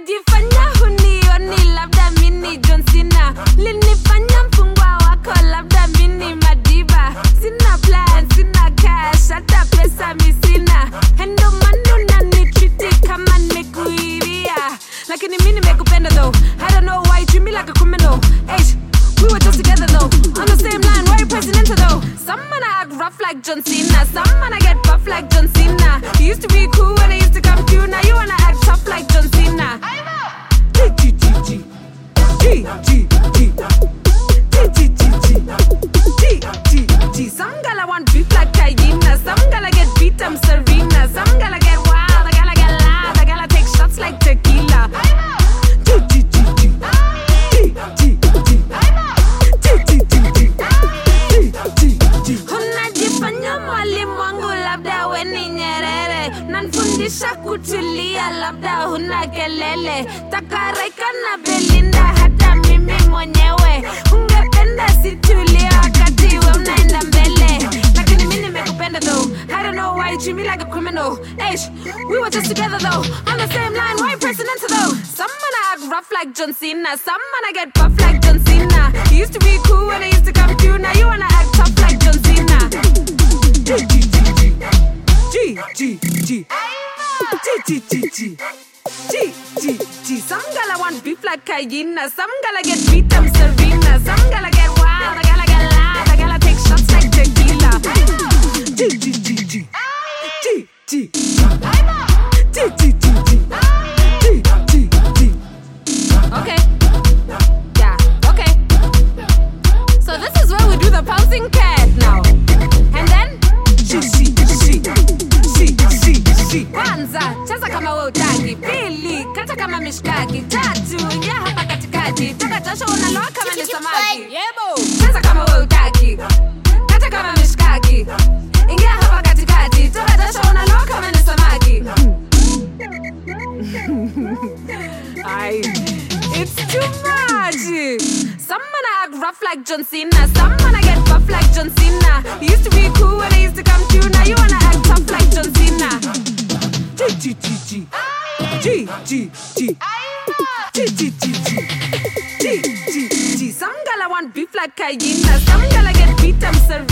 Unajifanya hunioni labda mini John Cena. Linifanya mfungwa wako labda mini Madiba. Sina plan, sina cash, hata pesa misina. Hendo manu na nitriti kama nikuiria. Lakini mimi nimekupenda though. I don't know why you treat me like a criminal. Hey, we were just together though. On the same line, why you presidential though? Some man I act rough like John Cena. Some man I get buff like John Cena. You used to be cool when I used to come to you. Now you wanna act tough like John Cena. G G G G G G G G G G. Some gala want beef like Hyena. Some gala get beat, I'm Serena. Some gala get wild, the gala get loud. The gala take shots like tequila. G G G G G G G. Unajifanya mwalimu wangu labda we ni Nyerere. Nanfundisha kutulia labda huna kelele. Takareka na Belinda hata mimi mwenyewe. Ungependa situlie wakati we unaenda mbele. Lakini mimi nimekupenda though. I don't know why you treat me like a criminal. Eish, we were just together though. On the same line, why you presidential though? Some man I act rough like John Cena. Some man I get buff like John Cena. You used to be cool when I used to come to you. Now you wanna act tough like John Cena. G G G G G G G G G G G G G. Some gala want beef like Hyena. Some gala get beat, I'm Serena. Some gala get wild, the gala get loud. The gala take shots like tequila. G G G G G G G G G G G G. Okay. Yeah, okay. So this is where we do the pouncing cat now. And then kwanza cheza kama wewe utaki. Pili kata kama mishkaki. Tatu ingia hapa katikati. Toka jasho unaloa kama ni samaki. Yebo. Cheza kama wewe utaki. Kata kama mishkaki. Ingia hapa katikati. Toka jasho unaloa kama ni samaki. Ay, it's too much. Some man I act rough like John Cena. Some man I get buff like John Cena. You used to be cool when I used to come to you. Now you wanna act tough like John Cena. G G G G G G G G G G G G G. Some gala want beef like Hyena. Some gala get beat, I'm Serena.